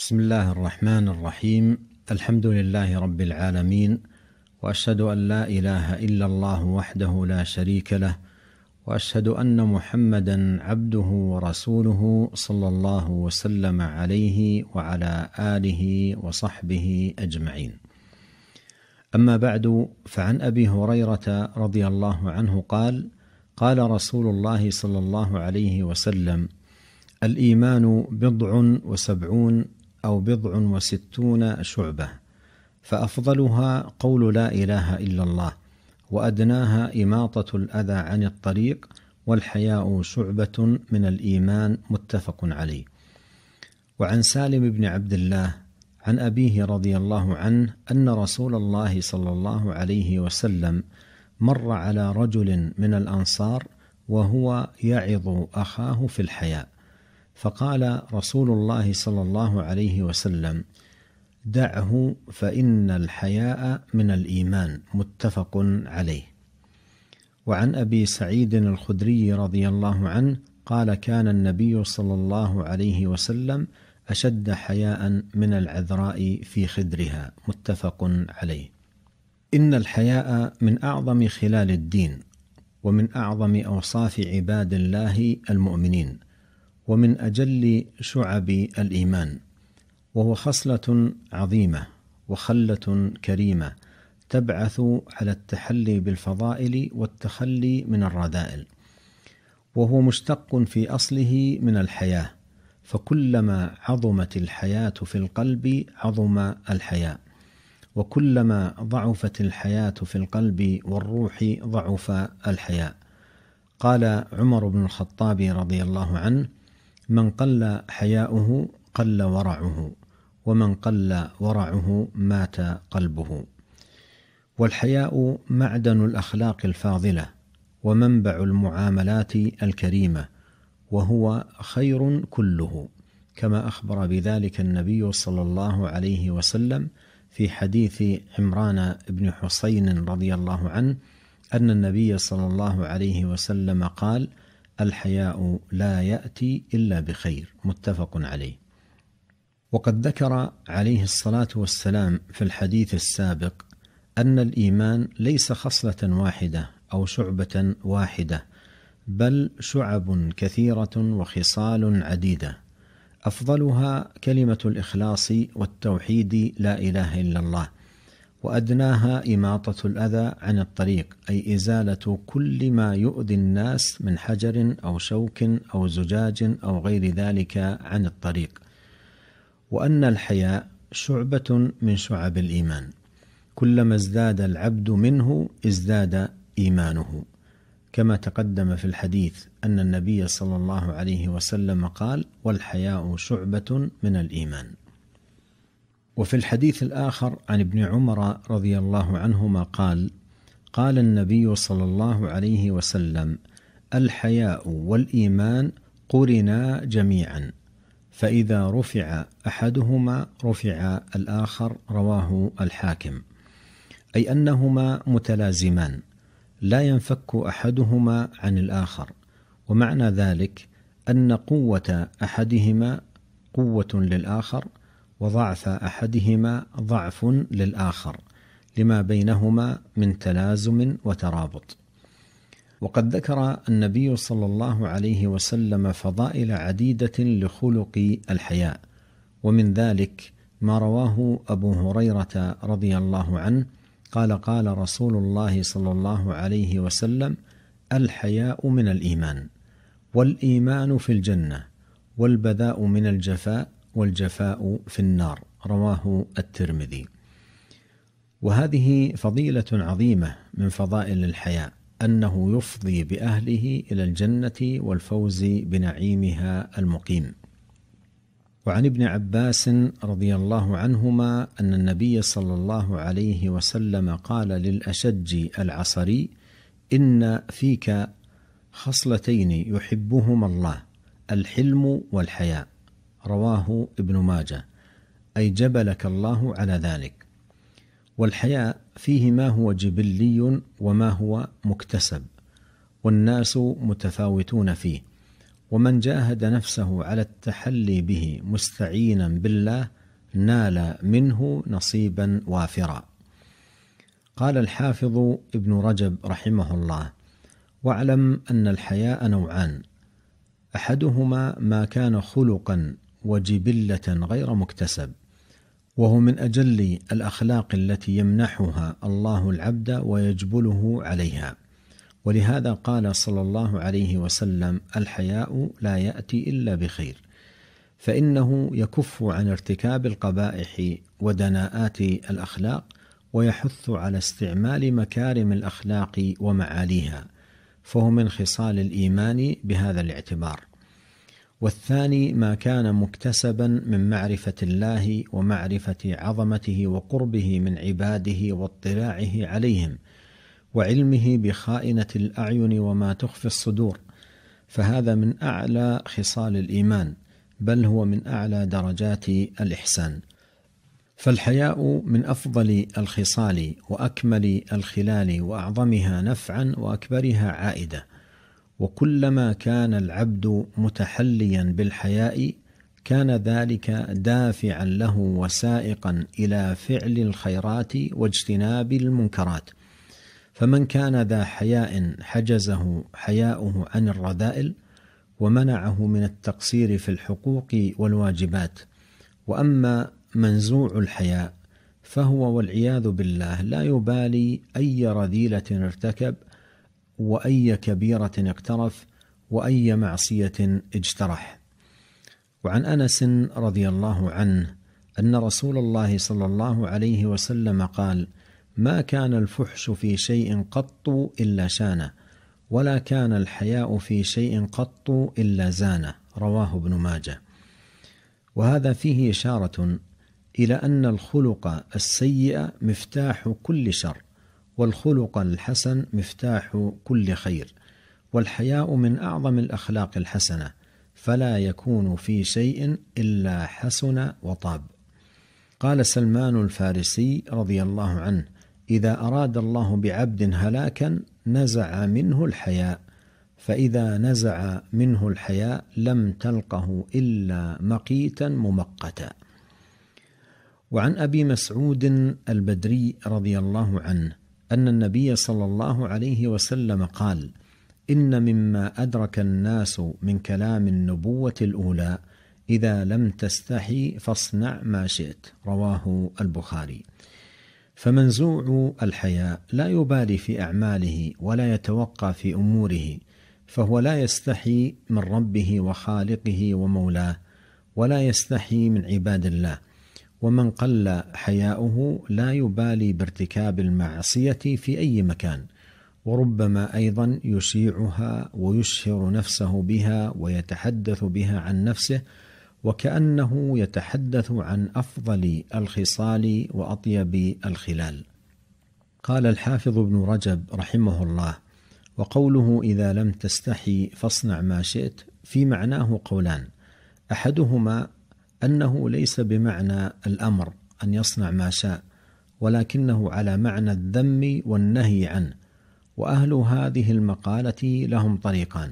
بسم الله الرحمن الرحيم. الحمد لله رب العالمين، وأشهد أن لا إله إلا الله وحده لا شريك له، وأشهد أن محمدا عبده ورسوله صلى الله وسلم عليه وعلى آله وصحبه أجمعين. أما بعد، فعن أبي هريرة رضي الله عنه قال: قال رسول الله صلى الله عليه وسلم: الإيمان 70 أو 60 شعبة، فأفضلها قول لا إله إلا الله، وأدناها إماطة الأذى عن الطريق، والحياء شعبة من الإيمان. متفق عليه. وعن سالم بن عبد الله عن أبيه رضي الله عنه أن رسول الله صلى الله عليه وسلم مر على رجل من الأنصار وهو يعظ أخاه في الحياء، فقال رسول الله صلى الله عليه وسلم: دعه فإن الحياء من الإيمان. متفق عليه. وعن أبي سعيد الخدري رضي الله عنه قال: كان النبي صلى الله عليه وسلم أشد حياء من العذراء في خدرها. متفق عليه. إن الحياء من أعظم خلال الدين، ومن أعظم أوصاف عباد الله المؤمنين، ومن أجل شعب الإيمان، وهو خصلة عظيمة وخلة كريمة تبعث على التحلي بالفضائل والتخلي من الرذائل، وهو مشتق في أصله من الحياة، فكلما عظمت الحياة في القلب عظم الحياء، وكلما ضعفت الحياة في القلب والروح ضعف الحياء. قال عمر بن الخطاب رضي الله عنه: من قل حياؤه قل ورعه، ومن قل ورعه مات قلبه. والحياء معدن الأخلاق الفاضلة، ومنبع المعاملات الكريمة، وهو خير كله، كما أخبر بذلك النبي صلى الله عليه وسلم في حديث عمران بن حسين رضي الله عنه أن النبي صلى الله عليه وسلم قال: الحياء لا يأتي إلا بخير. متفق عليه. وقد ذكر عليه الصلاة والسلام في الحديث السابق أن الإيمان ليس خصلة واحدة أو شعبة واحدة، بل شعب كثيرة وخصال عديدة، أفضلها كلمة الإخلاص والتوحيد لا إله إلا الله، وأدناها إماطة الأذى عن الطريق، أي إزالة كل ما يؤذي الناس من حجر أو شوك أو زجاج أو غير ذلك عن الطريق. وأن الحياء شعبة من شعب الإيمان، كلما ازداد العبد منه ازداد إيمانه، كما تقدم في الحديث أن النبي صلى الله عليه وسلم قال: والحياء شعبة من الإيمان. وفي الحديث الآخر عن ابن عمر رضي الله عنهما قال: قال النبي صلى الله عليه وسلم: الحياء والإيمان قرنا جميعا، فإذا رفع أحدهما رفع الآخر. رواه الحاكم. أي أنهما متلازمان، لا ينفك أحدهما عن الآخر. ومعنى ذلك أن قوة أحدهما قوة للآخر، وضعف أحدهما ضعف للآخر، لما بينهما من تلازم وترابط. وقد ذكر النبي صلى الله عليه وسلم فضائل عديدة لخلق الحياء، ومن ذلك ما رواه أبو هريرة رضي الله عنه قال: قال رسول الله صلى الله عليه وسلم: الحياء من الإيمان، والإيمان في الجنة، والبذاء من الجفاء، والجفاء في النار. رواه الترمذي. وهذه فضيلة عظيمة من فضائل الحياء، أنه يفضي بأهله إلى الجنة والفوز بنعيمها المقيم. وعن ابن عباس رضي الله عنهما أن النبي صلى الله عليه وسلم قال للأشج العصري: إن فيك خصلتين يحبهما الله، الحلم والحياء. رواه ابن ماجه. أي جبلك الله على ذلك. والحياء فيه ما هو جبلي وما هو مكتسب، والناس متفاوتون فيه، ومن جاهد نفسه على التحلي به مستعينا بالله نال منه نصيبا وافرا. قال الحافظ ابن رجب رحمه الله: واعلم أن الحياء نوعان، أحدهما ما كان خلقا وجبلة غير مكتسب، وهو من أجل الأخلاق التي يمنحها الله العبد ويجبله عليها، ولهذا قال صلى الله عليه وسلم: الحياء لا يأتي إلا بخير، فإنه يكف عن ارتكاب القبائح ودناءات الأخلاق، ويحث على استعمال مكارم الأخلاق ومعاليها، فهو من خصال الإيمان بهذا الاعتبار. والثاني ما كان مكتسبا من معرفة الله ومعرفة عظمته وقربه من عباده واطلاعه عليهم وعلمه بخائنة الأعين وما تخفي الصدور، فهذا من أعلى خصال الإيمان، بل هو من أعلى درجات الإحسان. فالحياء من أفضل الخصال وأكمل الخلال وأعظمها نفعا وأكبرها عائدة، وكلما كان العبد متحليا بالحياء كان ذلك دافعا له وسائقا إلى فعل الخيرات واجتناب المنكرات. فمن كان ذا حياء حجزه حياؤه عن الرذائل ومنعه من التقصير في الحقوق والواجبات. وأما منزوع الحياء فهو والعياذ بالله لا يبالي أي رذيلة ارتكب وأي كبيرة اقترف وأي معصية اجترح. وعن أنس رضي الله عنه أن رسول الله صلى الله عليه وسلم قال: ما كان الفحش في شيء قط إلا شانه، ولا كان الحياء في شيء قط إلا زانه، رواه ابن ماجه. وهذا فيه إشارة إلى أن الخلق السيء مفتاح كل شر، والخلق الحسن مفتاح كل خير، والحياء من أعظم الأخلاق الحسنة، فلا يكون في شيء إلا حسن وطاب. قال سلمان الفارسي رضي الله عنه: إذا أراد الله بعبد هلاكا نزع منه الحياء، فإذا نزع منه الحياء لم تلقه إلا مقيتا ممقتا. وعن أبي مسعود البدري رضي الله عنه أن النبي صلى الله عليه وسلم قال: إن مما أدرك الناس من كلام النبوة الأولى إذا لم تستحي فاصنع ما شئت، رواه البخاري. فمنزوع الحياء لا يبالي في أعماله ولا يتوقى في أموره، فهو لا يستحي من ربه وخالقه ومولاه، ولا يستحي من عباد الله. ومن قل حياؤه لا يبالي بارتكاب المعصية في أي مكان، وربما أيضا يشيعها ويشهر نفسه بها ويتحدث بها عن نفسه، وكأنه يتحدث عن أفضل الخصال وأطيب الخلال. قال الحافظ ابن رجب رحمه الله: وقوله إذا لم تستحي فاصنع ما شئت في معناه قولان، أحدهما أنه ليس بمعنى الأمر أن يصنع ما شاء، ولكنه على معنى الذم والنهي عنه. وأهل هذه المقالة لهم طريقان: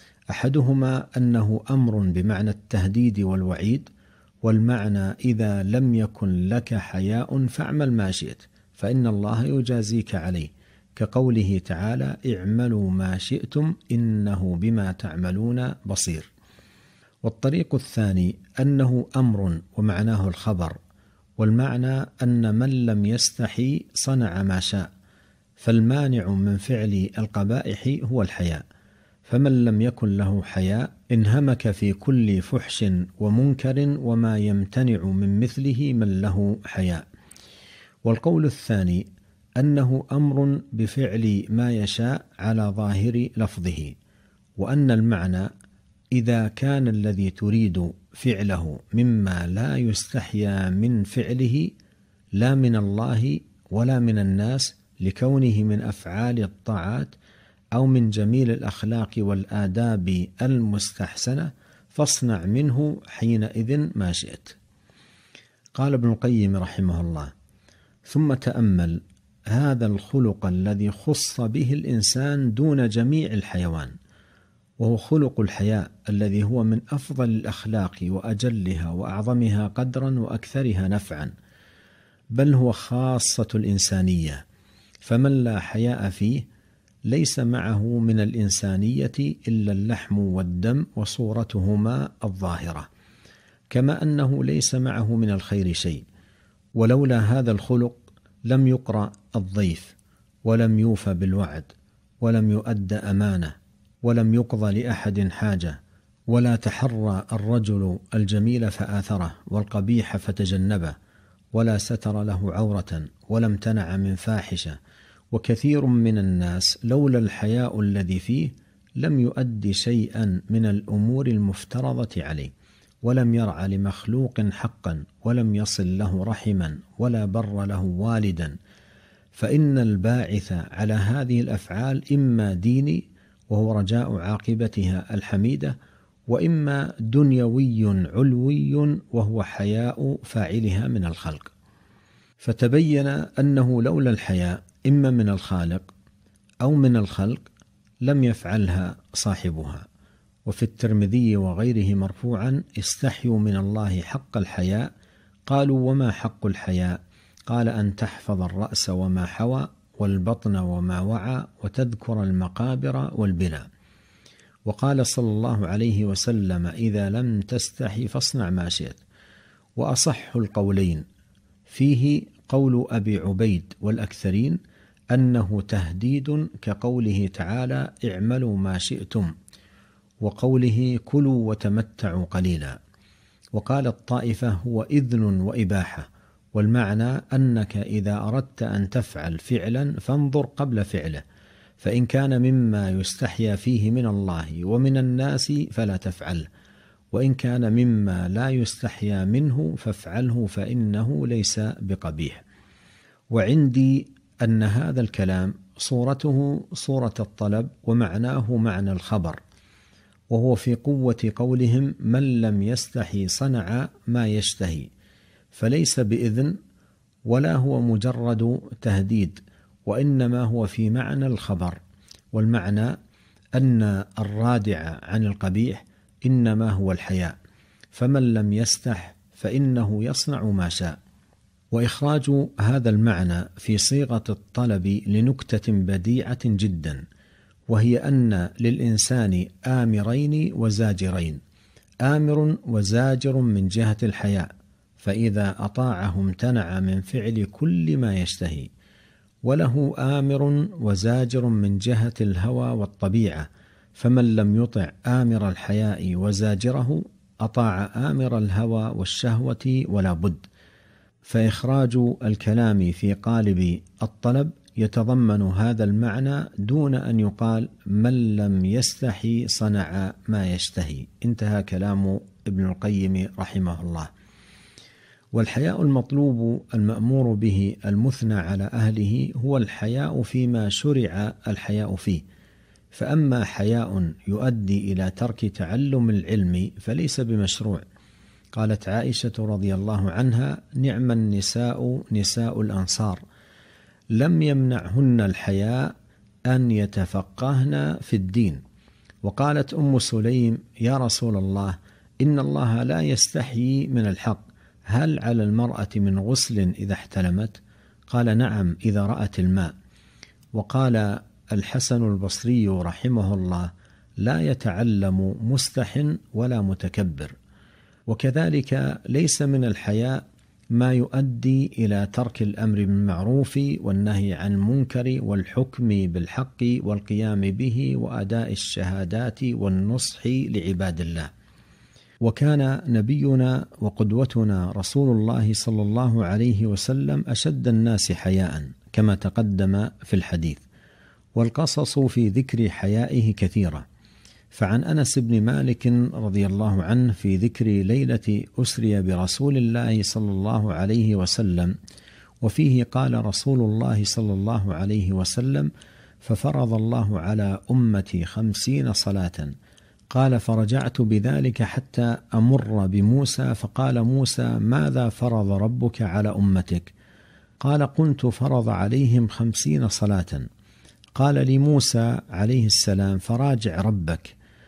أحدهما أنه أمر بمعنى التهديد والوعيد، والمعنى إذا لم يكن لك حياء فاعمل ما شئت فإن الله يجازيك عليه، كقوله تعالى: اعملوا ما شئتم إنه بما تعملون بصير. والطريق الثاني أنه أمر ومعناه الخبر، والمعنى أن من لم يستحي صنع ما شاء، فالمانع من فعل القبائح هو الحياء، فمن لم يكن له حياء انهمك في كل فحش ومنكر وما يمتنع من مثله من له حياء. والقول الثاني أنه أمر بفعل ما يشاء على ظاهر لفظه، وأن المعنى إذا كان الذي تريد فعله مما لا يستحيا من فعله لا من الله ولا من الناس لكونه من أفعال الطاعات أو من جميل الأخلاق والآداب المستحسنة فاصنع منه حينئذ ما شئت. قال ابن القيم رحمه الله: ثم تأمل هذا الخلق الذي خص به الإنسان دون جميع الحيوان، وهو خلق الحياء الذي هو من أفضل الأخلاق وأجلها وأعظمها قدرا وأكثرها نفعا، بل هو خاصة الإنسانية، فمن لا حياء فيه ليس معه من الإنسانية إلا اللحم والدم وصورتهما الظاهرة، كما أنه ليس معه من الخير شيء. ولولا هذا الخلق لم يقرأ الضيف، ولم يوفى بالوعد، ولم يؤد أمانة، ولم يقضى لأحد حاجة، ولا تحرى الرجل الجميل فآثره والقبيح فتجنبه، ولا ستر له عورة، ولا امتنع من فاحشة. وكثير من الناس لولا الحياء الذي فيه لم يؤدي شيئا من الأمور المفترضة عليه، ولم يرع لمخلوق حقا، ولم يصل له رحما، ولا بر له والدا. فإن الباعث على هذه الأفعال إما ديني وهو رجاء عاقبتها الحميدة، وإما دنيوي علوي وهو حياء فاعلها من الخلق. فتبين أنه لولا الحياء إما من الخالق أو من الخلق لم يفعلها صاحبها. وفي الترمذي وغيره مرفوعا: استحيوا من الله حق الحياء. قالوا: وما حق الحياء؟ قال: أن تحفظ الرأس وما حوى، والبطن وما وعى، وتذكر المقابر والبنى. وقال صلى الله عليه وسلم: إذا لم تستحي فاصنع ما شئت. وأصح القولين فيه قول أبي عبيد والأكثرين أنه تهديد، كقوله تعالى: اعملوا ما شئتم، وقوله: كلوا وتمتعوا قليلا. وقال الطائفة: هو إذن وإباحة، والمعنى أنك إذا أردت أن تفعل فعلا فانظر قبل فعله، فإن كان مما يستحيا فيه من الله ومن الناس فلا تفعله، وإن كان مما لا يستحيا منه فافعله، فإنه ليس بقبيح. وعندي أن هذا الكلام صورته صورة الطلب، ومعناه معنى الخبر، وهو في قوة قولهم: من لم يستحي صنع ما يشتهي، فليس بإذن ولا هو مجرد تهديد، وإنما هو في معنى الخبر. والمعنى أن الرادع عن القبيح إنما هو الحياء، فمن لم يستح فإنه يصنع ما شاء. وإخراج هذا المعنى في صيغة الطلب لنكتة بديعة جدا، وهي أن للإنسان آمرين وزاجرين: آمر وزاجر من جهة الحياء، فإذا أطاعه امتنع من فعل كل ما يشتهي، وله آمر وزاجر من جهة الهوى والطبيعة، فمن لم يطع آمر الحياء وزاجره أطاع آمر الهوى والشهوة ولا بد. فإخراج الكلام في قالب الطلب يتضمن هذا المعنى دون أن يقال من لم يستحي صنع ما يشتهي. انتهى كلام ابن القيم رحمه الله. والحياء المطلوب المأمور به المثنى على أهله هو الحياء فيما شرع الحياء فيه، فأما حياء يؤدي إلى ترك تعلم العلم فليس بمشروع. قالت عائشة رضي الله عنها: نعم النساء نساء الأنصار، لم يمنعهن الحياء أن يتفقهن في الدين. وقالت أم سليم: يا رسول الله، إن الله لا يستحيي من الحق، هل على المرأة من غسل إذا احتلمت؟ قال: نعم، إذا رأت الماء. وقال الحسن البصري رحمه الله: لا يتعلم مستح ولا متكبر. وكذلك ليس من الحياء ما يؤدي إلى ترك الأمر بالمعروف والنهي عن المنكر والحكم بالحق والقيام به وأداء الشهادات والنصح لعباد الله. وكان نبينا وقدوتنا رسول الله صلى الله عليه وسلم أشد الناس حياء كما تقدم في الحديث، والقصص في ذكر حيائه كثيرة. فعن أنس بن مالك رضي الله عنه في ذكر ليلة أسري برسول الله صلى الله عليه وسلم، وفيه قال رسول الله صلى الله عليه وسلم: ففرض الله على أمتي 50 صلاة. قال: فرجعت بذلك حتى أمر بموسى، فقال موسى: ماذا فرض ربك على أمتك؟ قال: قلت: فرض عليهم 50 صلاة. قال لي موسى عليه السلام: فراجع ربك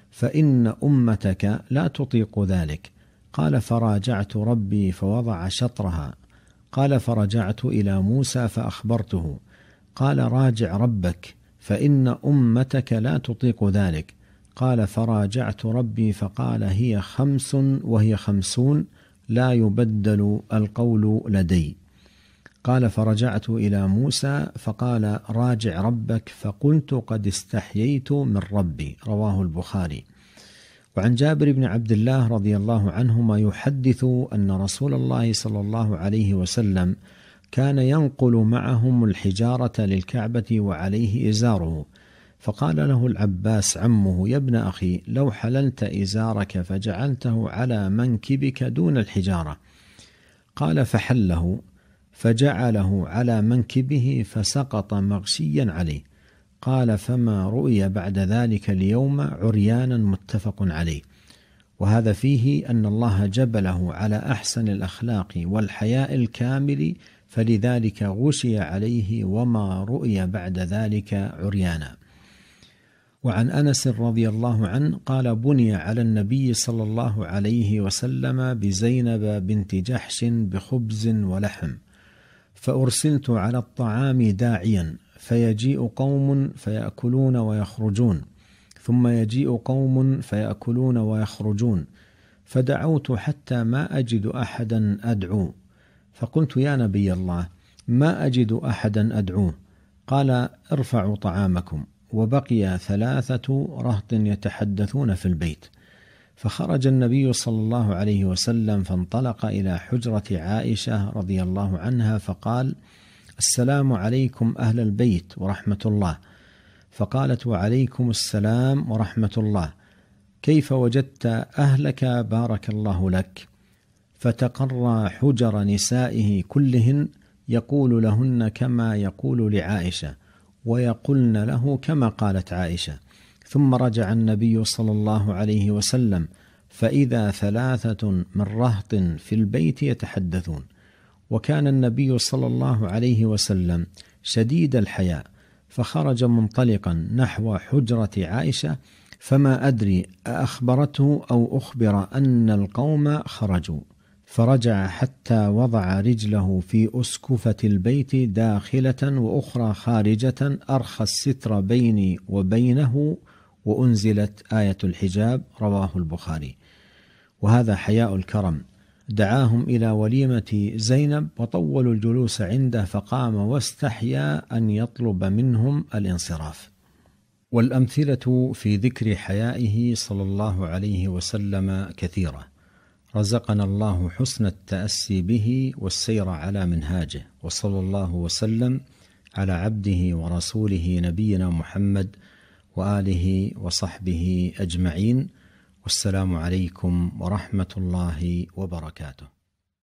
فإن أمتك لا تطيق ذلك. قال: فراجعت ربي فوضع شطرها. قال: فرجعت إلى موسى فأخبرته. قال: راجع ربك فإن أمتك لا تطيق ذلك. قال: فراجعت ربي فقال: هي 5 وهي 50 لا يبدل القول لدي. قال: فرجعت إلى موسى فقال: راجع ربك فقلت: قد استحييت من ربي. رواه البخاري. وعن جابر بن عبد الله رضي الله عنهما يحدث أن رسول الله صلى الله عليه وسلم كان ينقل معهم الحجارة للكعبة وعليه إزاره، فقال له العباس عمه: يا ابن أخي، لو حللت إزارك فجعلته على منكبك دون الحجارة. قال: فحله فجعله على منكبه فسقط مغشيا عليه. قال: فما رؤي بعد ذلك اليوم عريانا. متفق عليه. وهذا فيه أن الله جبله على أحسن الأخلاق والحياء الكامل، فلذلك غشي عليه وما رؤي بعد ذلك عريانا. وعن أنس رضي الله عنه قال: بني على النبي صلى الله عليه وسلم بزينب بنت جحش بخبز ولحم، فأرسلت على الطعام داعيا، فيجيء قوم فيأكلون ويخرجون، ثم يجيء قوم فيأكلون ويخرجون، فدعوت حتى ما أجد أحدا أدعو، فقلت: يا نبي الله، ما أجد أحدا أدعوه. قال: ارفعوا طعامكم. وبقي 3 رهط يتحدثون في البيت، فخرج النبي صلى الله عليه وسلم فانطلق إلى حجرة عائشة رضي الله عنها فقال: السلام عليكم أهل البيت ورحمة الله. فقالت: وعليكم السلام ورحمة الله، كيف وجدت أهلك؟ بارك الله لك. فتقرى حجر نسائه كلهن يقول لهن كما يقول لعائشة، ويقولن له كما قالت عائشة. ثم رجع النبي صلى الله عليه وسلم فإذا 3 من رهط في البيت يتحدثون. وكان النبي صلى الله عليه وسلم شديد الحياء، فخرج منطلقا نحو حجرة عائشة، فما أدري أخبرته أو أخبر أن القوم خرجوا، فرجع حتى وضع رجله في أسكفة البيت داخلة وأخرى خارجة، أرخى الستر بيني وبينه، وأنزلت آية الحجاب. رواه البخاري. وهذا حياء الكرم. دعاهم إلى وليمة زينب وطولوا الجلوس عنده، فقام واستحيا أن يطلب منهم الانصراف. والأمثلة في ذكر حيائه صلى الله عليه وسلم كثيرة. رزقنا الله حسن التأسي به والسير على منهاجه، وصلى الله وسلم على عبده ورسوله نبينا محمد وآله وصحبه أجمعين، والسلام عليكم ورحمة الله وبركاته.